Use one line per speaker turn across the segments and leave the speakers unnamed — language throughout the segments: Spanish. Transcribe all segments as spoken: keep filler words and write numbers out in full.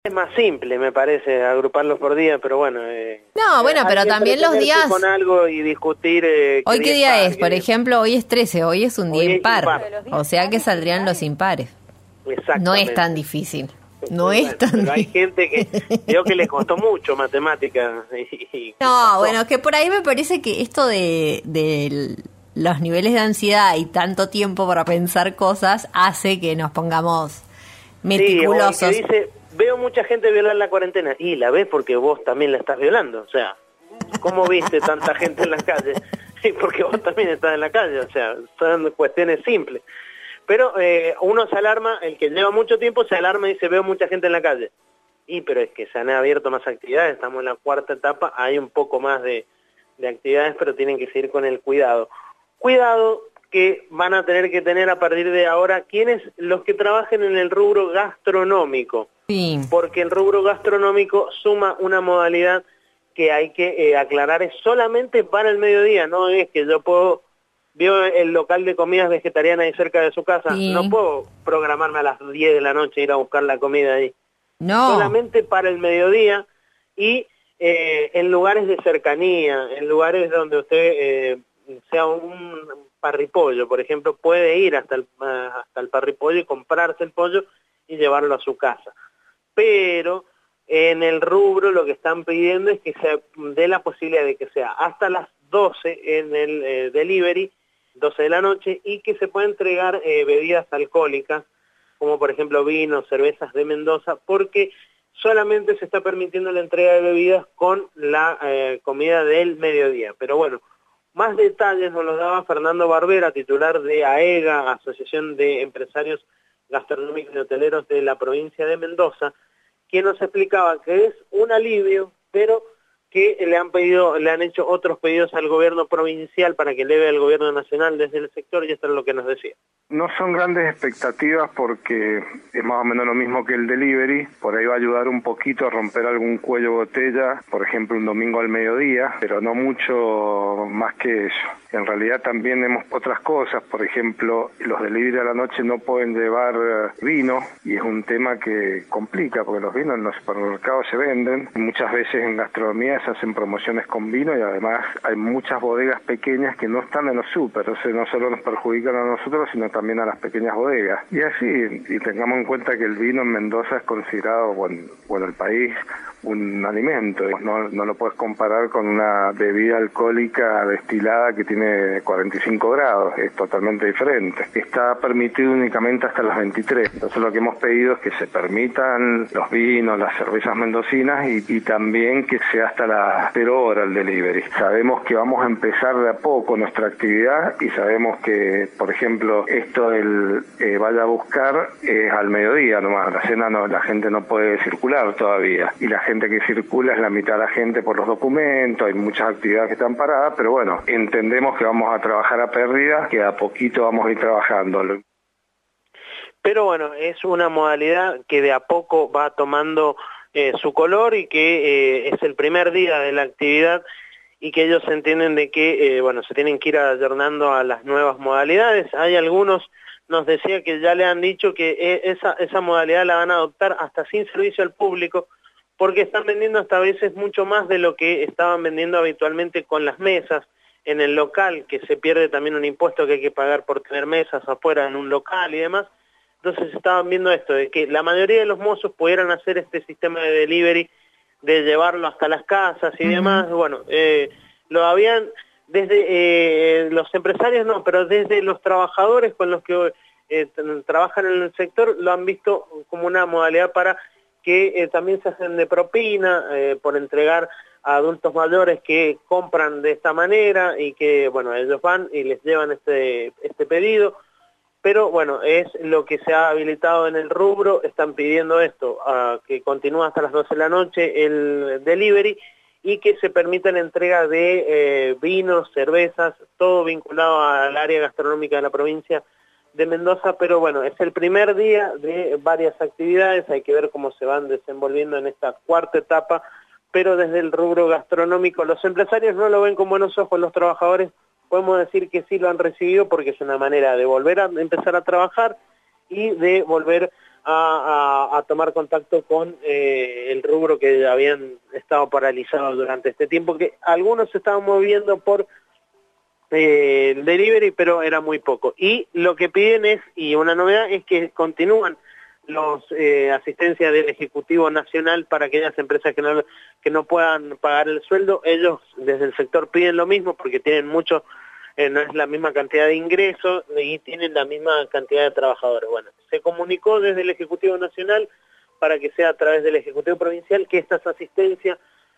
Es más simple, me parece, agruparlos por día, pero bueno... Eh,
no, bueno, pero también los días...
con algo y discutir... Eh,
¿Hoy qué día es? Por
es.
ejemplo, hoy es trece, hoy es un
hoy
día
es
impar,
impar,
o sea que saldrían los impares.
Exactamente.
No es tan difícil, no
bueno,
es tan
pero hay
difícil.
gente que veo que le costó mucho matemáticas. Y, y
no, bueno, es que por ahí me parece que esto de, de los niveles de ansiedad y tanto tiempo para pensar cosas hace que nos pongamos meticulosos.
Sí, o el que dice... Veo mucha gente violar la cuarentena. Y la ves porque vos también la estás violando. O sea, ¿cómo viste tanta gente en la calle? Y porque vos también estás en la calle. O sea, son cuestiones simples. Pero eh, uno se alarma, el que lleva mucho tiempo se alarma y dice, veo mucha gente en la calle. Y pero es que se han abierto más actividades, estamos en la cuarta etapa, hay un poco más de, de actividades, pero tienen que seguir con el cuidado. Cuidado que van a tener que tener a partir de ahora quienes los que trabajen en el rubro gastronómico.
Sí.
Porque el rubro gastronómico suma una modalidad que hay que eh, aclarar, es solamente para el mediodía, no es que yo puedo, veo el local de comidas vegetarianas ahí cerca de su casa,
sí.
no puedo programarme a las diez de la noche e ir a buscar la comida ahí.
No.
Solamente para el mediodía y eh, en lugares de cercanía, en lugares donde usted eh, sea un parripollo, por ejemplo, puede ir hasta el, hasta el parripollo y comprarse el pollo y llevarlo a su casa. Pero en el rubro lo que están pidiendo es que se dé la posibilidad de que sea hasta las doce en el eh, delivery, doce de la noche, y que se pueda entregar eh, bebidas alcohólicas, como por ejemplo vinos, cervezas de Mendoza, porque solamente se está permitiendo la entrega de bebidas con la eh, comida del mediodía. Pero bueno, más detalles nos los daba Fernando Barbera, titular de AEGA, Asociación de Empresarios Gastronómicos y Hoteleros de la provincia de Mendoza, quien nos explicaba que es un alivio, pero que le han pedido, le han hecho otros pedidos al gobierno provincial para que eleve al gobierno nacional desde el sector, y esto es lo que nos decía.
No son grandes expectativas porque es más o menos lo mismo que el delivery, por ahí va a ayudar un poquito a romper algún cuello botella, por ejemplo un domingo al mediodía, pero no mucho más que eso. En realidad también vemos otras cosas, por ejemplo, los delivery a la noche no pueden llevar vino, y es un tema que complica, porque los vinos en los supermercados se venden, muchas veces en gastronomía se hacen promociones con vino, y además hay muchas bodegas pequeñas que no están en los súper, entonces no solo nos perjudican a nosotros, sino también a las pequeñas bodegas. Y así, y tengamos en cuenta que el vino en Mendoza es considerado, bueno, bueno el país, un alimento, no, no lo puedes comparar con una bebida alcohólica destilada que tiene cuarenta y cinco grados, es totalmente diferente. Está permitido únicamente hasta las veintitrés, entonces lo que hemos pedido es que se permitan los vinos, las cervezas mendocinas, y, y también que sea hasta las cero horas el delivery. Sabemos que vamos a empezar de a poco nuestra actividad, y sabemos que, por ejemplo, esto del eh, vaya a buscar es al mediodía nomás, la cena no, la gente no puede circular todavía, y la gente que circula es la mitad de la gente por los documentos, hay muchas actividades que están paradas, pero bueno, entendemos que vamos a trabajar a pérdida, que a poquito vamos a ir trabajando.
Pero bueno, es una modalidad que de a poco va tomando eh, su color, y que eh, es el primer día de la actividad, y que ellos entienden de que eh, bueno, se tienen que ir adornando a las nuevas modalidades. Hay algunos, nos decía que ya le han dicho que eh, esa, esa modalidad la van a adoptar hasta sin servicio al público, porque están vendiendo hasta a veces mucho más de lo que estaban vendiendo habitualmente con las mesas en el local, que se pierde también un impuesto que hay que pagar por tener mesas afuera en un local y demás. Entonces estaban viendo esto, de que la mayoría de los mozos pudieran hacer este sistema de delivery, de llevarlo hasta las casas y uh-huh. demás. Bueno, eh, lo habían desde eh, los empresarios no, pero desde los trabajadores con los que eh, trabajan en el sector lo han visto como una modalidad para que eh, también se hacen de propina eh, por entregar a adultos mayores que compran de esta manera, y que bueno, ellos van y les llevan este, este pedido. Pero bueno, es lo que se ha habilitado en el rubro, están pidiendo esto, uh, que continúe hasta las doce de la noche el delivery, y que se permita la entrega de eh, vinos, cervezas, todo vinculado al área gastronómica de la provincia de Mendoza. Pero bueno, es el primer día de varias actividades, hay que ver cómo se van desenvolviendo en esta cuarta etapa, pero desde el rubro gastronómico los empresarios no lo ven con buenos ojos, los trabajadores podemos decir que sí lo han recibido, porque es una manera de volver a empezar a trabajar y de volver a, a, a tomar contacto con eh, el rubro que habían estado paralizados durante este tiempo, que algunos se estaban moviendo por eh, delivery, pero era muy poco. Y lo que piden es, y una novedad, es que continúan los eh, asistencias del Ejecutivo Nacional para aquellas empresas que no, que no puedan pagar el sueldo. Ellos desde el sector piden lo mismo porque tienen mucho, eh, no es la misma cantidad de ingresos y tienen la misma cantidad de trabajadores. Bueno, se comunicó desde el Ejecutivo Nacional para que sea a través del Ejecutivo Provincial que estas asistencias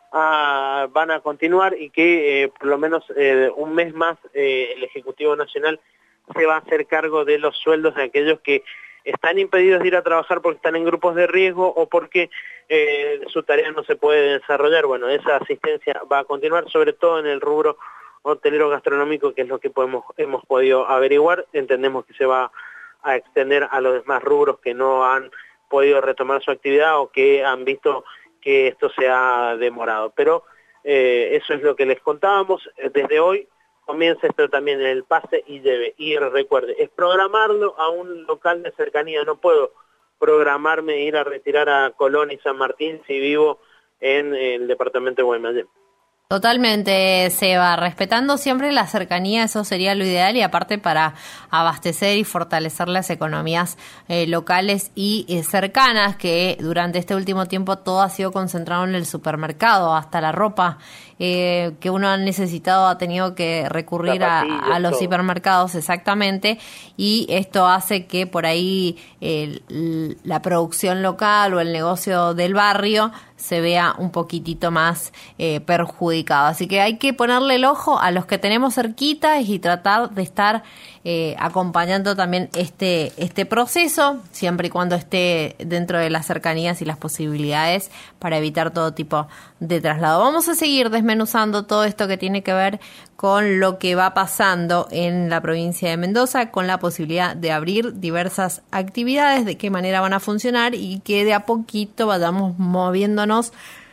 ah, van a continuar y que eh, por lo menos eh, un mes más eh, el Ejecutivo Nacional se va a hacer cargo de los sueldos de aquellos que están impedidos de ir a trabajar porque están en grupos de riesgo o porque eh, su tarea no se puede desarrollar. Bueno, esa asistencia va a continuar, sobre todo en el rubro hotelero gastronómico, que es lo que podemos, hemos podido averiguar. Entendemos que se va a extender a los demás rubros que no han podido retomar su actividad o que han visto que esto se ha demorado. Pero eh, eso es lo que les contábamos. Desde hoy comienza esto también en el pase y lleve. Y recuerde, es programarlo a un local de cercanía. No puedo programarme e ir a retirar a Colón y San Martín si vivo en el departamento de Guaymallén.
Totalmente, Seba, respetando siempre la cercanía, eso sería lo ideal, y aparte para abastecer y fortalecer las economías eh, locales y eh, cercanas, que durante este último tiempo todo ha sido concentrado en el supermercado, hasta la ropa eh, que uno ha necesitado ha tenido que recurrir a, a los todo. hipermercados, exactamente, y esto hace que por ahí eh, la producción local o el negocio del barrio se vea un poquitito más eh, perjudicado. Así que hay que ponerle el ojo a los que tenemos cerquita y tratar de estar eh, acompañando también este, este proceso, siempre y cuando esté dentro de las cercanías y las posibilidades para evitar todo tipo de traslado. Vamos a seguir desmenuzando todo esto que tiene que ver con lo que va pasando en la provincia de Mendoza, con la posibilidad de abrir diversas actividades, de qué manera van a funcionar y que de a poquito vayamos moviéndonos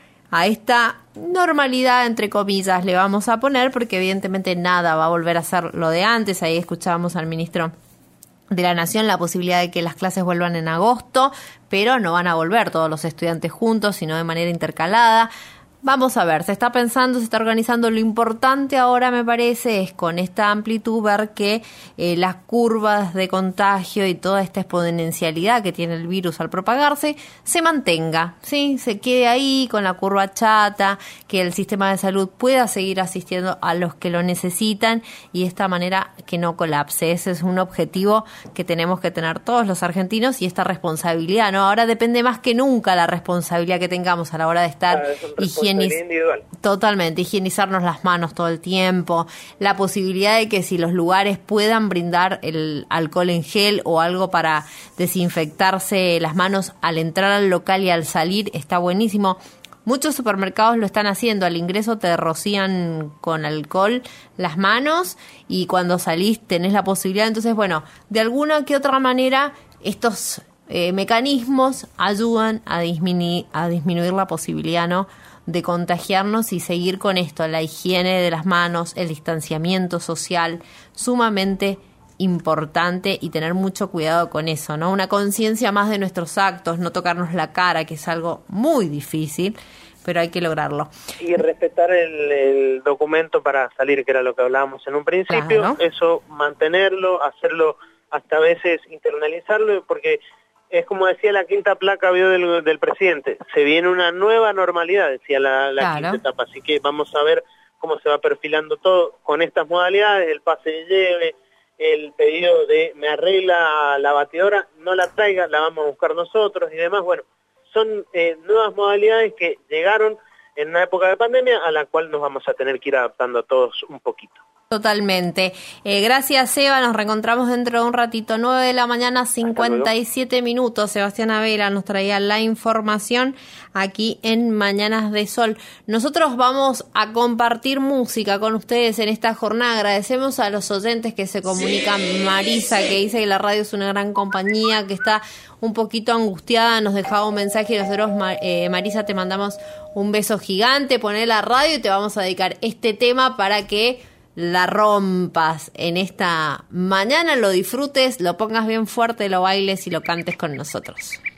a esta normalidad, entre comillas, le vamos a poner, porque evidentemente nada va a volver a ser lo de antes. Ahí escuchábamos al ministro de la Nación la posibilidad de que las clases vuelvan en agosto, pero no van a volver todos los estudiantes juntos, sino de manera intercalada. Vamos a ver, se está pensando, se está organizando. Lo importante ahora, me parece, es con esta amplitud ver que eh, las curvas de contagio y toda esta exponencialidad que tiene el virus al propagarse se mantenga, ¿sí? Se quede ahí con la curva chata, que el sistema de salud pueda seguir asistiendo a los que lo necesitan y de esta manera que no colapse. Ese es un objetivo que tenemos que tener todos los argentinos y esta responsabilidad, ¿no? Ahora depende más que nunca la responsabilidad que tengamos a la hora de estar higienizando. Individual. Totalmente, higienizarnos las manos todo el tiempo, la posibilidad de que si los lugares puedan brindar el alcohol en gel o algo para desinfectarse las manos al entrar al local y al salir, está buenísimo. Muchos supermercados lo están haciendo, al ingreso te rocían con alcohol las manos y cuando salís tenés la posibilidad. Entonces, bueno, de alguna que otra manera estos eh, mecanismos ayudan a disminuir, a disminuir la posibilidad, ¿no?, de contagiarnos y seguir con esto, la higiene de las manos, el distanciamiento social, sumamente importante, y tener mucho cuidado con eso, ¿no? Una conciencia más de nuestros actos, no tocarnos la cara, que es algo muy difícil, pero hay que lograrlo. Y
respetar el, el documento para salir, que era lo que hablábamos en un principio, claro. Eso mantenerlo, hacerlo, hasta a veces internalizarlo, porque es como decía la quinta placa vio del, del presidente, se viene una nueva normalidad, decía la, la claro. quinta etapa, así que vamos a ver cómo se va perfilando todo con estas modalidades, el pase de lleve, el pedido de me arregla la batidora, no la traiga, la vamos a buscar nosotros y demás. Bueno, son eh, nuevas modalidades que llegaron en una época de pandemia a la cual nos vamos a tener que ir adaptando a todos un poquito.
Totalmente. Eh, gracias, Seba. Nos reencontramos dentro de un ratito. nueve de la mañana, cincuenta y siete minutos. Sebastián Avera nos traía la información aquí en Mañanas de Sol. Nosotros vamos a compartir música con ustedes en esta jornada. Agradecemos a los oyentes que se comunican. Sí, Marisa, sí. que dice que la radio es una gran compañía, que está un poquito angustiada. Nos dejaba un mensaje y nosotros, eh, Marisa, te mandamos un beso gigante. Poné la radio y te vamos a dedicar este tema para que la rompas en esta mañana, lo disfrutes, lo pongas bien fuerte, lo bailes y lo cantes con nosotros.